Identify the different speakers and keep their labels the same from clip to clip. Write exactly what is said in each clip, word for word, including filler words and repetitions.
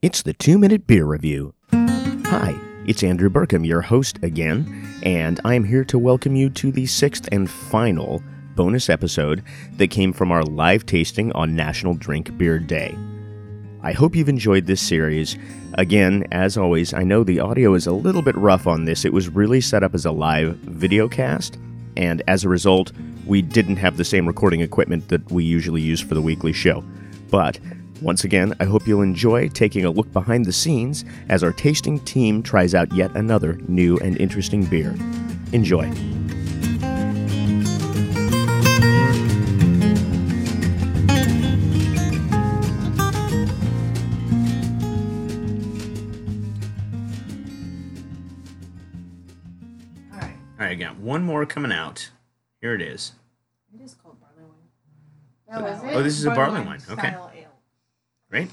Speaker 1: It's the two-minute beer review. Hi, it's Andrew Burkham, your host again, and I'm here to welcome you to the sixth and final bonus episode that came from our live tasting on National Drink Beer Day. I hope you've enjoyed this series. Again, as always, I know the audio is a little bit rough on this. It was really set up as a live video cast, and as a result, we didn't have the same recording equipment that we usually use for the weekly show. But once again, I hope you'll enjoy taking a look behind the scenes as our tasting team tries out yet another new and interesting beer. Enjoy.
Speaker 2: All right, I got one more coming out. Here it is.
Speaker 3: It is called barley wine.
Speaker 4: Oh, is it?
Speaker 2: Oh, this is a barley wine. Okay.
Speaker 3: Style ale.
Speaker 2: Great.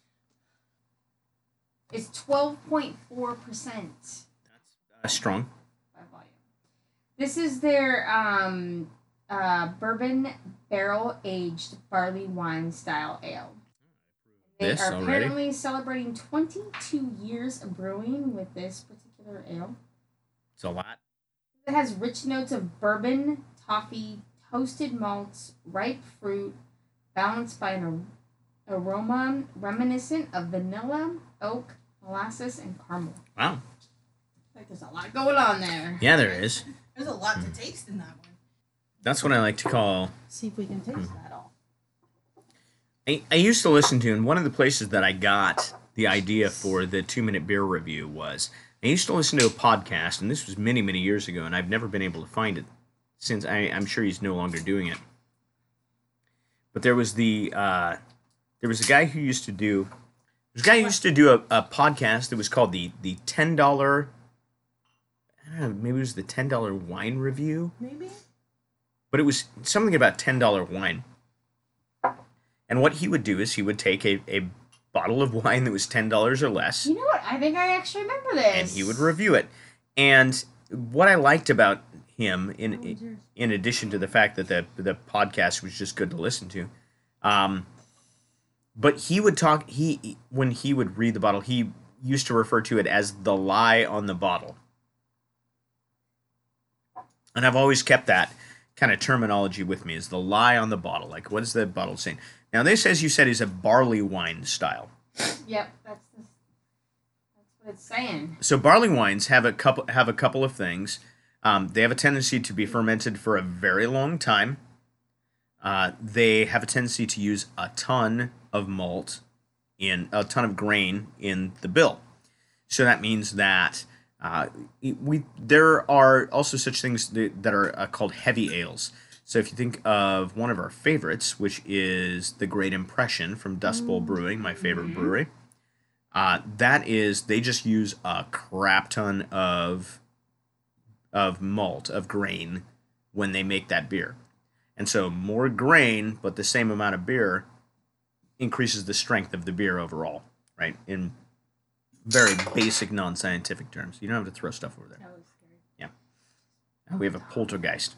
Speaker 4: It's twelve point four percent
Speaker 2: Uh, strong.
Speaker 4: by volume. This is their um, uh, bourbon barrel aged barley wine style ale. They
Speaker 2: This
Speaker 4: are
Speaker 2: already?
Speaker 4: apparently celebrating twenty-two years of brewing with this particular ale.
Speaker 2: It's a lot.
Speaker 4: It has rich notes of bourbon, toffee, toasted malts, ripe fruit, balanced by an ar- aroma reminiscent of vanilla, oak, molasses, and caramel.
Speaker 2: Wow.
Speaker 4: Like there's a lot going on there.
Speaker 2: Yeah, there is.
Speaker 3: There's a lot to taste in that one.
Speaker 2: That's what I like to call...
Speaker 3: See if we can taste that all.
Speaker 2: I, I used to listen to, and one of the places that I got the idea for the two-minute beer review was, I used to listen to a podcast, and this was many, many years ago, and I've never been able to find it since. I, I'm sure he's no longer doing it. But there was the, uh, there was a guy who used to do, this guy who used to do a, a podcast that was called the, the ten dollars, I don't know, maybe it was the ten dollars wine review?
Speaker 3: Maybe?
Speaker 2: But it was something about ten dollars wine. And what he would do is he would take a, a bottle of wine that was ten dollars or less,
Speaker 4: You know what? I think I actually remember this.
Speaker 2: and he would review it. And what I liked about him, in in addition to the fact that the the podcast was just good to listen to, um, but he would talk. He when he would read the bottle, he used to refer to it as the lie on the bottle. And I've always kept that kind of terminology with me, is the lie on the bottle. Like, what is the bottle saying? Now, this, as you said, is a barley wine style.
Speaker 4: Yep, that's the, that's what it's saying.
Speaker 2: So barley wines have a couple have a couple of things. Um, they have a tendency to be fermented for a very long time. Uh, they have a tendency to use a ton of malt in a ton of grain in the bill. So that means that uh, we there are also such things that, that are uh, called heavy ales. So if you think of one of our favorites, which is the Great Impression from Dust Bowl Brewing, my favorite brewery, uh, that is, they just use a crap ton of of malt, of grain, when they make that beer. And so more grain, but the same amount of beer, increases the strength of the beer overall, right? In very basic, non-scientific terms. You don't have to throw stuff over there.
Speaker 3: That was scary.
Speaker 2: Yeah. We have a poltergeist.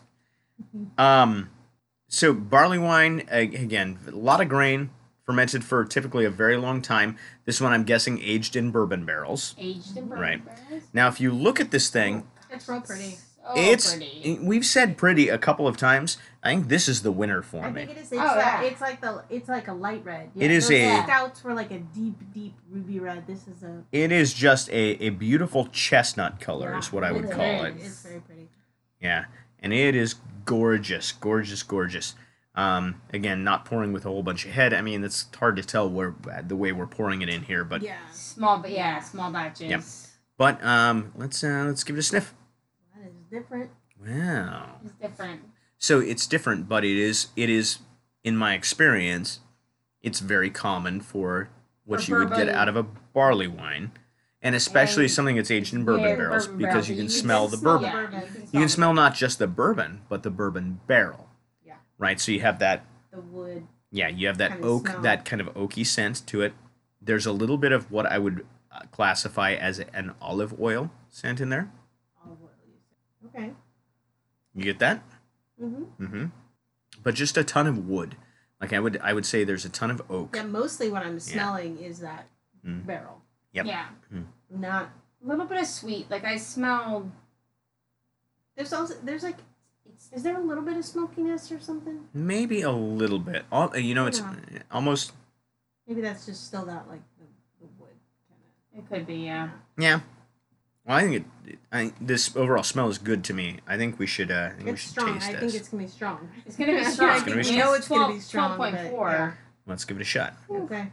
Speaker 2: Um, so barley wine, again, a lot of grain, fermented for typically a very long time. This one, I'm guessing, aged in bourbon barrels.
Speaker 4: Aged in bourbon
Speaker 2: Right.
Speaker 4: barrels.
Speaker 2: Now, if you look at this thing,
Speaker 3: It's real pretty.
Speaker 4: So
Speaker 2: it's
Speaker 4: pretty.
Speaker 2: we've said pretty a couple of times. I think this is the winner for
Speaker 3: I
Speaker 2: me.
Speaker 3: think it is. It's,
Speaker 4: Oh,
Speaker 3: uh,
Speaker 4: yeah.
Speaker 3: it's like the. It's like a light red.
Speaker 2: It is
Speaker 3: those
Speaker 2: a-
Speaker 3: Stouts were like a deep, deep ruby red. This is a.
Speaker 2: It is just a, a beautiful chestnut color,
Speaker 3: yeah,
Speaker 2: is what I would
Speaker 3: it's
Speaker 2: call
Speaker 3: very-
Speaker 2: it.
Speaker 3: It's very pretty.
Speaker 2: Yeah, and it is gorgeous, gorgeous, gorgeous. Um, again, not pouring with a whole bunch of head. I mean, it's hard to tell where the way we're pouring it in here, but
Speaker 3: Yeah.
Speaker 4: Small, but yeah, small batches.
Speaker 2: Yep. but um, let's uh, let's give it a sniff.
Speaker 3: That is different.
Speaker 2: Wow.
Speaker 4: It's different.
Speaker 2: So it's different, but it is it is in my experience, it's very common for what
Speaker 4: For
Speaker 2: you would get
Speaker 4: bourbon.
Speaker 2: out of a barley wine, and especially
Speaker 4: And-
Speaker 2: something that's aged in bourbon
Speaker 4: Yeah,
Speaker 2: barrels,
Speaker 4: bourbon
Speaker 2: because
Speaker 4: barrels.
Speaker 2: you can
Speaker 4: You
Speaker 2: smell
Speaker 4: can
Speaker 2: the
Speaker 3: smell
Speaker 2: bourbon.
Speaker 3: the
Speaker 4: Yeah,
Speaker 3: bourbon.
Speaker 2: You can
Speaker 4: the
Speaker 2: smell not just the bourbon, but the bourbon barrel.
Speaker 3: Yeah.
Speaker 2: Right. So you have that.
Speaker 3: The wood.
Speaker 2: Yeah, you have that
Speaker 3: Kinda
Speaker 2: oak,
Speaker 3: smell.
Speaker 2: that kind of oaky scent to it. There's a little bit of what I would uh, classify as an olive oil scent in there.
Speaker 3: Olive oil. You said. Okay.
Speaker 2: You get that?
Speaker 3: Mm-hmm.
Speaker 2: Mm-hmm. But just a ton of wood. Like I would, I would say there's a ton of oak.
Speaker 3: Yeah, mostly what I'm smelling is that
Speaker 2: Mm.
Speaker 3: barrel.
Speaker 2: Yep.
Speaker 4: Yeah.
Speaker 3: Not
Speaker 4: A little bit of sweet. Like I smelled.
Speaker 3: there's also there's like
Speaker 4: It's
Speaker 3: is there a little bit of smokiness or something?
Speaker 2: Maybe a little bit. Al- You know, it's
Speaker 3: Yeah.
Speaker 2: almost.
Speaker 3: Maybe that's just still that like the, the wood kind
Speaker 4: it could be yeah.
Speaker 2: Yeah. Well, I think it. it I think this overall smell is good to me. I think we should. Uh, I think
Speaker 3: of.
Speaker 2: we
Speaker 3: It's
Speaker 2: should
Speaker 3: strong.
Speaker 2: taste
Speaker 3: I
Speaker 2: this.
Speaker 3: think it's gonna be strong.
Speaker 4: It's gonna be
Speaker 3: I
Speaker 4: strong.
Speaker 2: It's gonna be
Speaker 3: think we know it's gonna be strong.
Speaker 4: Twelve point
Speaker 3: but,
Speaker 4: four.
Speaker 3: yeah.
Speaker 2: Let's give it a shot.
Speaker 3: Okay.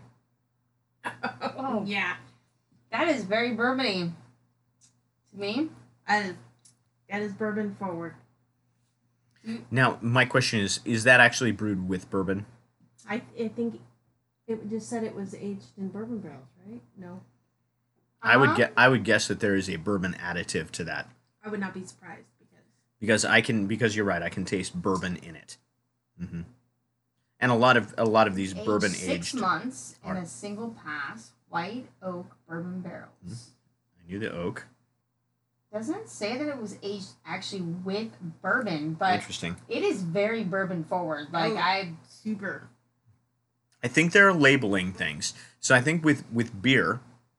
Speaker 4: Whoa.
Speaker 3: Yeah.
Speaker 4: That is very bourbony. To me.
Speaker 3: That is, that is bourbon forward.
Speaker 2: Now, my question is: Is that actually brewed with bourbon?
Speaker 3: I I think it just said it was aged in bourbon barrels, right? No,
Speaker 2: I would
Speaker 4: Uh-huh.
Speaker 2: get. I would guess that there is a bourbon additive to that
Speaker 3: I would not be surprised because
Speaker 2: because I can. Because you're right. I can taste bourbon in it. Mm-hmm. And a lot of a lot of these
Speaker 4: Aged
Speaker 2: bourbon
Speaker 4: six
Speaker 2: aged.
Speaker 4: months in
Speaker 2: are-
Speaker 4: a single pass white oak bourbon barrels.
Speaker 2: I knew the oak.
Speaker 4: Doesn't it say that it was aged actually with bourbon, but
Speaker 2: Interesting.
Speaker 4: it is very bourbon forward. Like
Speaker 3: Oh.
Speaker 4: I
Speaker 3: super.
Speaker 2: I think they're labeling things. So I think with with beer,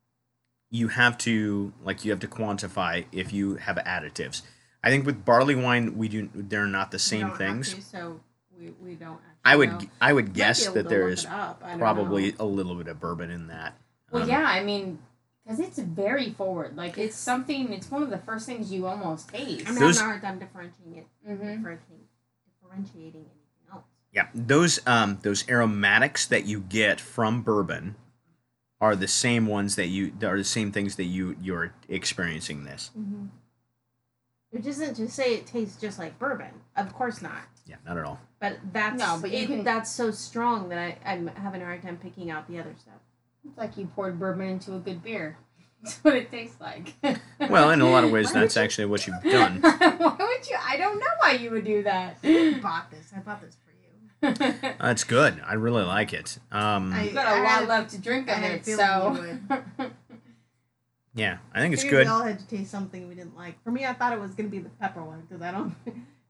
Speaker 2: you have to like you have to quantify if you have additives. I think with barley wine, we do they're not the
Speaker 3: We
Speaker 2: same
Speaker 3: don't have
Speaker 2: things.
Speaker 3: to, so we, we don't. Actually
Speaker 2: I would
Speaker 3: know.
Speaker 2: I would
Speaker 3: Might
Speaker 2: guess
Speaker 3: be able
Speaker 2: that
Speaker 3: to
Speaker 2: there
Speaker 3: look
Speaker 2: is
Speaker 3: it up. I don't
Speaker 2: probably
Speaker 3: know.
Speaker 2: a little bit of bourbon in that.
Speaker 4: well
Speaker 2: Um,
Speaker 4: yeah, I mean because it's very forward. Like it's,
Speaker 3: It's-
Speaker 4: something. It's one of the first things you almost taste.
Speaker 3: I'm
Speaker 2: Those-
Speaker 3: having a hard time differentiating it.
Speaker 4: Mm-hmm.
Speaker 3: Differentiating, differentiating anything else.
Speaker 2: Yeah, those um those aromatics that you get from bourbon are the same ones that you are the same things that you you're experiencing this.
Speaker 3: Mm-hmm. Which isn't to say it tastes just like bourbon. Of course not.
Speaker 2: Yeah, not at all.
Speaker 3: But that's
Speaker 4: No, but you
Speaker 3: it,
Speaker 4: can-
Speaker 3: that's so strong that I, I'm having a hard time picking out the other stuff.
Speaker 4: It's like you poured bourbon into a good beer. That's what it tastes like.
Speaker 2: Well, in a lot of ways,
Speaker 3: Why
Speaker 2: that's
Speaker 3: would you-
Speaker 2: actually what you've done.
Speaker 4: Why would you? I don't know why you would do that.
Speaker 3: I bought this. I bought this for you.
Speaker 2: That's good. I really like it. Um,
Speaker 3: I-
Speaker 4: You've got a
Speaker 3: I
Speaker 4: lot
Speaker 3: had-
Speaker 4: left to drink
Speaker 3: I
Speaker 4: of
Speaker 3: had a
Speaker 4: it,
Speaker 3: feeling
Speaker 4: so.
Speaker 3: you
Speaker 2: yeah, I think it's
Speaker 3: Figured
Speaker 2: good.
Speaker 3: We all had to taste something we didn't like. For me, I thought it was gonna be the pepper one because I don't.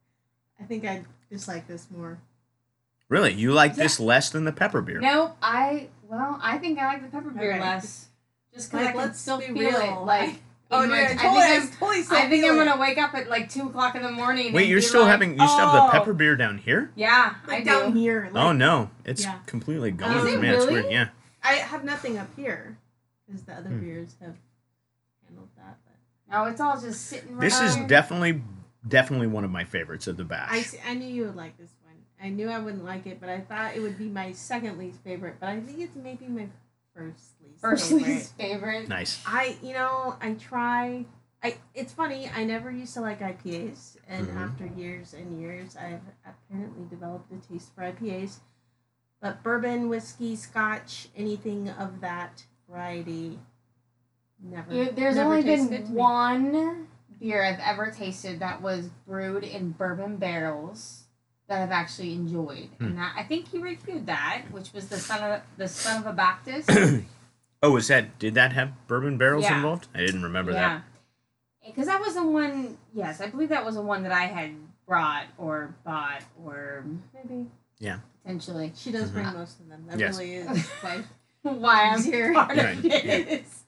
Speaker 3: I think I dislike this more.
Speaker 2: Really, you like this less than the pepper beer?
Speaker 4: No, I well, I think I like the pepper beer
Speaker 3: Okay.
Speaker 4: less. Just because
Speaker 3: Like,
Speaker 4: I can
Speaker 3: let's
Speaker 4: still
Speaker 3: be
Speaker 4: feel
Speaker 3: real.
Speaker 4: it. Like,
Speaker 3: Oh,
Speaker 4: in
Speaker 3: dude,
Speaker 4: my-
Speaker 3: I
Speaker 4: I
Speaker 3: totally,
Speaker 4: think
Speaker 3: I
Speaker 4: I'm,
Speaker 3: totally still
Speaker 4: I think
Speaker 3: feel
Speaker 4: I'm
Speaker 3: it.
Speaker 4: gonna wake up at like two o'clock in the morning.
Speaker 2: Wait,
Speaker 4: and
Speaker 2: you're
Speaker 4: be
Speaker 2: still
Speaker 4: like,
Speaker 2: having you still have the
Speaker 4: "Oh."
Speaker 2: pepper beer down here?
Speaker 4: Yeah, I
Speaker 3: Like
Speaker 4: do.
Speaker 3: down here. Like,
Speaker 2: Oh no, it's
Speaker 3: Yeah.
Speaker 2: completely gone.
Speaker 3: Is it
Speaker 2: Man, it's
Speaker 4: really?
Speaker 2: weird. Yeah.
Speaker 3: I have nothing up here because the other
Speaker 2: Hmm.
Speaker 3: beers have handled that. But
Speaker 4: No, it's all just sitting. Right
Speaker 2: This is
Speaker 4: there.
Speaker 2: definitely definitely one of my favorites of the batch.
Speaker 3: I, s- I knew you would like this one. I knew I wouldn't like it, but I thought it would be my second least favorite. But I think it's maybe my first least
Speaker 4: first
Speaker 3: favorite.
Speaker 4: least favorite.
Speaker 2: Nice.
Speaker 3: I, you know, I try. I. It's funny. I never used to like I P As, and
Speaker 2: Mhm.
Speaker 3: after years and years, I've apparently developed a taste for I P As. But bourbon, whiskey, Scotch, anything of that variety, never.
Speaker 4: You- There's
Speaker 3: never
Speaker 4: only
Speaker 3: tasted
Speaker 4: been
Speaker 3: to me.
Speaker 4: one beer I've ever tasted that was brewed in bourbon barrels that I've actually enjoyed,
Speaker 2: Hmm.
Speaker 4: and that, I think you reviewed that, which was the son of the son of a Baptist.
Speaker 2: Oh, is that did that have bourbon barrels
Speaker 4: Yeah.
Speaker 2: involved? I didn't remember
Speaker 4: yeah, because that was the one. Yes, I believe that was the one that I had brought or bought or
Speaker 3: Maybe
Speaker 4: potentially.
Speaker 3: she does
Speaker 2: Mhm.
Speaker 3: bring most of them. That
Speaker 2: Yes.
Speaker 3: really is quite.
Speaker 4: Why I'm
Speaker 3: Easier.
Speaker 4: part
Speaker 2: Right,
Speaker 4: of this.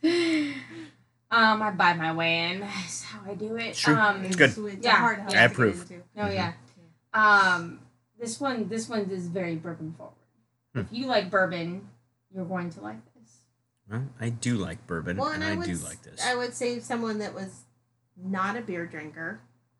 Speaker 4: Um, I buy my way in. That's how I do it.
Speaker 2: It's true.
Speaker 4: Um,
Speaker 2: It's good.
Speaker 3: It's a
Speaker 4: Yeah.
Speaker 3: hard house
Speaker 2: I
Speaker 3: to get
Speaker 2: approve.
Speaker 3: into.
Speaker 4: No,
Speaker 2: Mhm.
Speaker 4: yeah. Um, this one, this one is very bourbon forward.
Speaker 2: Hmm.
Speaker 4: If you like bourbon, you're going to like this.
Speaker 2: that. Well, I do like bourbon,
Speaker 3: Well,
Speaker 2: and,
Speaker 3: and I,
Speaker 2: I,
Speaker 3: would,
Speaker 2: do
Speaker 3: s-
Speaker 2: like this.
Speaker 3: I would say someone that was not a beer drinker,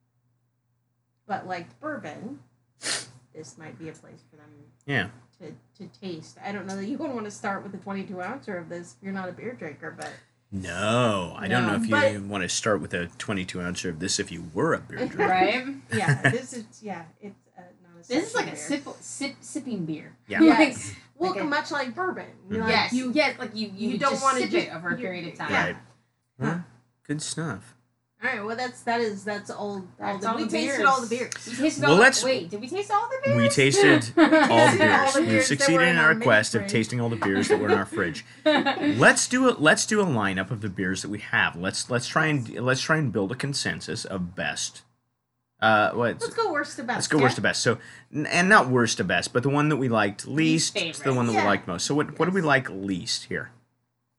Speaker 3: but liked bourbon, this might be a place for them
Speaker 2: Yeah.
Speaker 3: to, to taste. I don't know that you would want to start with a twenty-two ouncer of this if you're not a beer drinker, but
Speaker 2: No, I don't
Speaker 4: No,
Speaker 2: know if you
Speaker 3: but-
Speaker 2: want to start with a twenty-two ouncer of this if you were a beer drinker.
Speaker 4: Right?
Speaker 3: yeah, this is yeah, it's uh, not a.
Speaker 4: This is like
Speaker 3: session
Speaker 4: a
Speaker 3: beer.
Speaker 4: sip, sip, sipping beer.
Speaker 2: Yeah.
Speaker 3: Yes. Well,
Speaker 4: Like a-
Speaker 3: much like bourbon. You know,
Speaker 2: Mhm.
Speaker 3: like
Speaker 4: yes,
Speaker 3: you
Speaker 4: yes, like you, you,
Speaker 3: you don't
Speaker 4: just
Speaker 3: wanna
Speaker 4: sip
Speaker 3: just-
Speaker 4: it over a
Speaker 3: you-
Speaker 4: period of time.
Speaker 3: yeah.
Speaker 2: Right. Well, good stuff.
Speaker 3: All right. Well, that's that is that's old.
Speaker 4: That's
Speaker 3: all the,
Speaker 4: all
Speaker 3: we
Speaker 4: the
Speaker 3: tasted
Speaker 4: beers.
Speaker 3: all the beers.
Speaker 4: We tasted
Speaker 2: Well,
Speaker 4: all the,
Speaker 2: let's-
Speaker 4: wait, did we taste all the beers?
Speaker 2: We tasted all the
Speaker 3: tasted all
Speaker 2: beers.
Speaker 3: the
Speaker 2: We've
Speaker 3: beers that
Speaker 2: succeeded
Speaker 3: were
Speaker 2: in
Speaker 3: in
Speaker 2: our
Speaker 3: our mini
Speaker 2: quest of
Speaker 3: fridge.
Speaker 2: tasting all the beers that were in our fridge. Let's do a let's do a lineup of the beers that we have. Let's let's try and let's try and build a consensus of best. Uh, what?
Speaker 3: Let's go worst to best.
Speaker 2: Let's go
Speaker 3: yeah?
Speaker 2: worst to best. So, n- and not worst to best, but the one that we liked least,
Speaker 4: Least
Speaker 2: to the one that
Speaker 3: favorite.
Speaker 2: we liked most. So, what what do we
Speaker 3: Yes.
Speaker 2: like least here?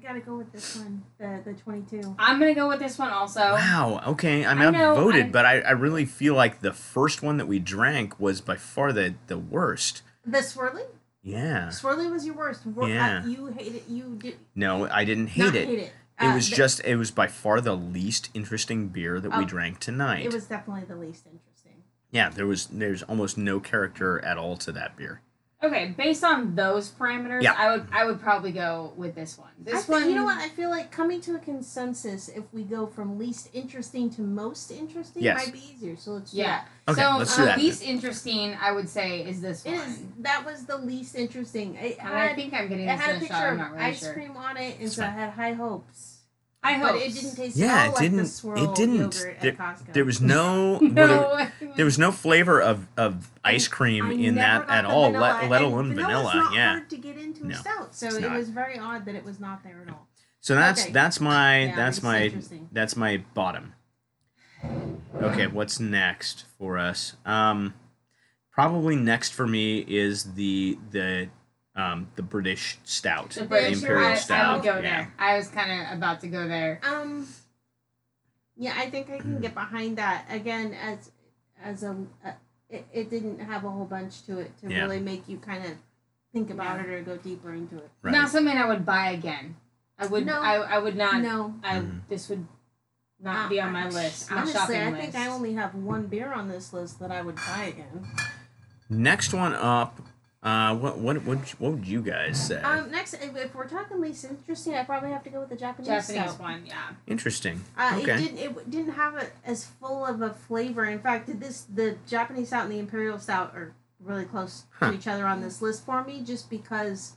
Speaker 3: gotta go with this one, the the twenty-two.
Speaker 4: I'm gonna go with this one also.
Speaker 2: Wow. Okay, I'm
Speaker 4: I know,
Speaker 2: outvoted,
Speaker 4: I-
Speaker 2: but I, I really feel like the first one that we drank was by far the, the worst.
Speaker 3: The swirly.
Speaker 2: Yeah.
Speaker 3: Swirly was your worst. Wor-
Speaker 2: Yeah.
Speaker 3: uh, you hated. You did
Speaker 2: No, I didn't hate
Speaker 3: not
Speaker 2: it.
Speaker 3: hate it.
Speaker 2: It
Speaker 3: Uh,
Speaker 2: was
Speaker 3: the-
Speaker 2: just, it was by far the least interesting beer that we
Speaker 3: Oh,
Speaker 2: drank tonight.
Speaker 3: It was definitely the least interesting.
Speaker 2: Yeah, there was, there's almost no character at all to that beer.
Speaker 4: Okay, based on those parameters,
Speaker 2: Yeah.
Speaker 4: I would I would probably go with this one.
Speaker 3: I
Speaker 4: This
Speaker 3: think,
Speaker 4: one,
Speaker 3: you know what? I feel like coming to a consensus, if we go from least interesting to most interesting,
Speaker 2: Yes.
Speaker 3: might be easier. So let's do
Speaker 4: Yeah.
Speaker 3: that.
Speaker 2: Okay,
Speaker 4: so
Speaker 2: let's do
Speaker 4: the
Speaker 2: that.
Speaker 4: least interesting, I would say, is this
Speaker 3: It
Speaker 4: one.
Speaker 3: is. That was the least interesting. It
Speaker 4: And I
Speaker 3: had,
Speaker 4: think I'm getting
Speaker 3: it
Speaker 4: this
Speaker 3: had
Speaker 4: in
Speaker 3: a
Speaker 4: a
Speaker 3: picture
Speaker 4: shot. I'm
Speaker 3: of
Speaker 4: not really
Speaker 3: ice
Speaker 4: sure.
Speaker 3: cream on it, and
Speaker 2: It's
Speaker 3: so I
Speaker 2: fine.
Speaker 3: had high hopes.
Speaker 4: I hope.
Speaker 3: But it didn't taste
Speaker 2: Yeah,
Speaker 3: at all
Speaker 2: it
Speaker 3: like
Speaker 2: didn't,
Speaker 3: the swirl
Speaker 2: it didn't.
Speaker 3: yogurt
Speaker 2: There,
Speaker 3: at Costco.
Speaker 2: there was no, well,
Speaker 4: No.
Speaker 2: there, there was no flavor of, of ice cream
Speaker 3: I
Speaker 2: in
Speaker 3: never
Speaker 2: that
Speaker 3: got
Speaker 2: at
Speaker 3: the
Speaker 2: all,
Speaker 3: vanilla,
Speaker 2: let, let
Speaker 3: and
Speaker 2: alone
Speaker 3: vanilla's
Speaker 2: vanilla.
Speaker 3: not
Speaker 2: Yeah.
Speaker 3: hard to get into
Speaker 2: No,
Speaker 3: a stout, so
Speaker 2: it's
Speaker 3: it
Speaker 2: not.
Speaker 3: was very odd that it was not there at all.
Speaker 2: So that's
Speaker 3: Okay.
Speaker 2: that's my
Speaker 3: Yeah,
Speaker 2: that's
Speaker 3: it's
Speaker 2: my
Speaker 3: interesting.
Speaker 2: that's my bottom. Okay, what's next for us? Um, probably next for me is the the um the British stout,
Speaker 4: The
Speaker 2: the,
Speaker 4: British,
Speaker 2: Imperial
Speaker 4: I,
Speaker 2: stout.
Speaker 4: I would go
Speaker 2: yeah.
Speaker 4: there. I was kind of about to go there.
Speaker 3: Um, yeah, I think I can get behind that again as as a. a it, it didn't have a whole bunch to it to
Speaker 2: Yeah.
Speaker 3: really make you kind of think about it or go deeper into it.
Speaker 2: Right.
Speaker 4: Not something I would buy again. I would.
Speaker 3: No.
Speaker 4: I, I would not.
Speaker 3: No,
Speaker 4: I
Speaker 2: Mhm.
Speaker 4: this would not
Speaker 3: Uh,
Speaker 4: be on my list. My
Speaker 3: honestly,
Speaker 4: shopping
Speaker 3: I
Speaker 4: list.
Speaker 3: think I only have one beer on this list that I would buy again.
Speaker 2: Next one up. Uh, what what what what would you guys say?
Speaker 3: Um, next, if, if we're talking least interesting, I probably have to go with the Japanese,
Speaker 4: Japanese
Speaker 3: stout.
Speaker 4: one. Yeah.
Speaker 2: Interesting.
Speaker 3: Uh,
Speaker 2: okay.
Speaker 3: It didn't. It didn't have a, as full of a flavor. In fact, this the Japanese stout and the Imperial stout are really close
Speaker 2: Huh.
Speaker 3: to each other on this list for me, just because.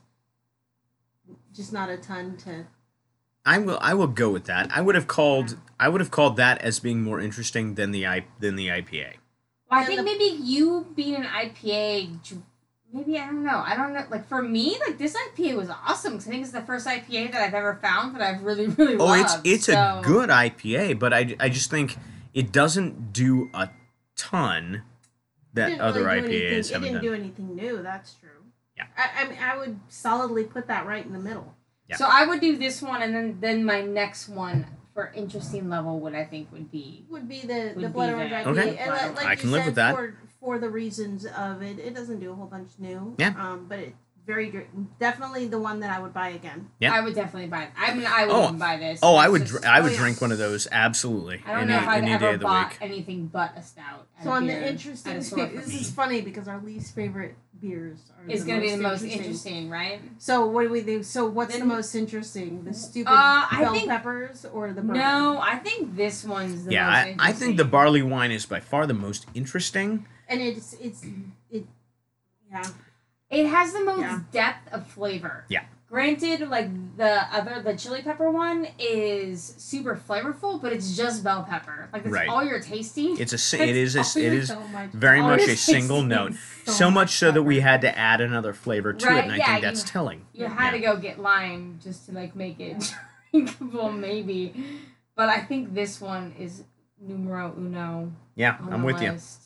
Speaker 3: Just not a ton to.
Speaker 2: I will I will go with that. I would have called I would have called that as being more interesting than the I than the I P A.
Speaker 4: Well, I
Speaker 3: And
Speaker 4: think
Speaker 3: the-
Speaker 4: maybe you being an I P A, dr- maybe I don't know. I don't know. Like for me, like this I P A was awesome because I think it's the first I P A that I've ever found that I've really really
Speaker 2: Oh,
Speaker 4: loved.
Speaker 2: it's it's
Speaker 4: so,
Speaker 2: a good I P A, but I, I just think it doesn't do a ton that
Speaker 3: didn't
Speaker 2: other
Speaker 3: really
Speaker 2: I
Speaker 3: do
Speaker 2: P As
Speaker 3: anything- It
Speaker 2: haven't
Speaker 3: didn't
Speaker 2: done.
Speaker 3: do anything new. That's true.
Speaker 2: Yeah.
Speaker 3: I, I mean, I would solidly put that right in the middle.
Speaker 2: Yeah.
Speaker 4: So I would do this one, and then then my next one for interesting level would I think would be
Speaker 3: Would be the
Speaker 4: Would
Speaker 3: the
Speaker 4: be
Speaker 3: Blood Orange
Speaker 4: there.
Speaker 3: I P A.
Speaker 2: Okay.
Speaker 3: And like, like
Speaker 2: I
Speaker 3: you
Speaker 2: can live
Speaker 3: said,
Speaker 2: with that.
Speaker 3: For, for the reasons of it, it doesn't do a whole bunch new.
Speaker 2: Yeah.
Speaker 3: Um, but it very dr- definitely the one that I would buy again.
Speaker 2: Yeah.
Speaker 4: I would definitely buy. I mean, I would
Speaker 2: Oh.
Speaker 4: even buy this.
Speaker 2: Oh, I
Speaker 4: It's
Speaker 2: would
Speaker 4: just-
Speaker 2: dr- I would
Speaker 3: oh, yeah.
Speaker 2: drink one of those absolutely.
Speaker 4: I don't
Speaker 2: any
Speaker 4: know if I've
Speaker 2: any day
Speaker 4: ever
Speaker 2: of the
Speaker 4: bought
Speaker 2: week.
Speaker 4: anything but a stout. at
Speaker 3: So
Speaker 4: a
Speaker 3: on
Speaker 4: beer
Speaker 3: the
Speaker 4: at
Speaker 3: interesting,
Speaker 4: a store for
Speaker 3: this
Speaker 4: me.
Speaker 3: is funny because our least favorite beers are
Speaker 4: Is
Speaker 3: the
Speaker 4: going to be the
Speaker 3: most
Speaker 4: most interesting, right?
Speaker 3: So what do we do? So what's
Speaker 4: Then-
Speaker 3: the most interesting? The stupid
Speaker 4: Uh, I
Speaker 3: bell
Speaker 4: think-
Speaker 3: peppers or the bourbon?
Speaker 4: No, I think this one's the
Speaker 2: Yeah,
Speaker 4: most
Speaker 2: I, I
Speaker 4: interesting.
Speaker 2: think the barley wine is by far the most interesting.
Speaker 3: And it's it's it. Yeah.
Speaker 4: It has the most
Speaker 3: Yeah.
Speaker 4: depth of flavor.
Speaker 2: Yeah.
Speaker 4: Granted, like the other, the chili pepper one is super flavorful, but it's just bell pepper. Like that's
Speaker 2: Right.
Speaker 4: all you're tasting.
Speaker 2: It's a si-
Speaker 4: That's
Speaker 2: it is a,
Speaker 4: all
Speaker 2: it
Speaker 4: you're
Speaker 2: is
Speaker 3: So much.
Speaker 2: very
Speaker 4: all
Speaker 2: much
Speaker 4: you're
Speaker 2: a single
Speaker 4: tasting
Speaker 2: note.
Speaker 4: is
Speaker 2: So much so that we
Speaker 4: pepper.
Speaker 2: had to add another flavor to it,
Speaker 4: Right,
Speaker 2: and I
Speaker 4: yeah,
Speaker 2: think that's
Speaker 4: you-
Speaker 2: telling.
Speaker 4: You had to go get lime just to like make it drinkable, maybe. But I think this one is numero uno.
Speaker 2: Yeah,
Speaker 4: on
Speaker 2: I'm
Speaker 4: the
Speaker 2: with you.
Speaker 4: list.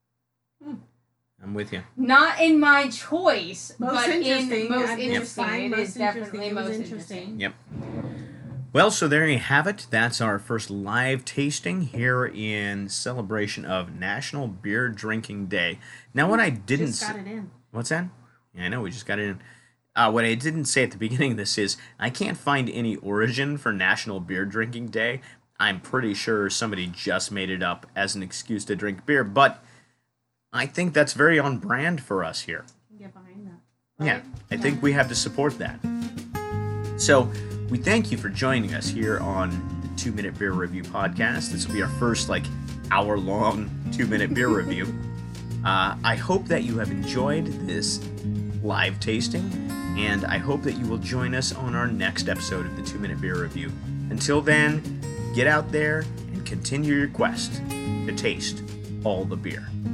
Speaker 2: I'm with you.
Speaker 4: Not in my choice,
Speaker 3: Most
Speaker 4: but in
Speaker 3: interesting.
Speaker 4: most
Speaker 3: I mean,
Speaker 4: interesting.
Speaker 3: fine,
Speaker 4: It
Speaker 3: most
Speaker 4: is definitely
Speaker 3: interesting. It was
Speaker 4: most
Speaker 3: interesting.
Speaker 4: interesting.
Speaker 2: Yep. Well, so there you have it. That's our first live tasting here in celebration of National Beer Drinking Day. Now, what I didn't
Speaker 3: Just got
Speaker 2: s-
Speaker 3: it in.
Speaker 2: what's that? Yeah, I know we just got it in. Uh, what I didn't say at the beginning of this is I can't find any origin for National Beer Drinking Day. I'm pretty sure somebody just made it up as an excuse to drink beer, but I think that's very on brand for us here.
Speaker 3: Can get behind that.
Speaker 2: Yeah, I think we have to support that. So, we thank you for joining us here on the Two Minute Beer Review podcast. This will be our first, like, hour long two minute beer review. Uh, I hope that you have enjoyed this live tasting, and I hope that you will join us on our next episode of the Two Minute Beer Review. Until then, get out there and continue your quest to taste all the beer.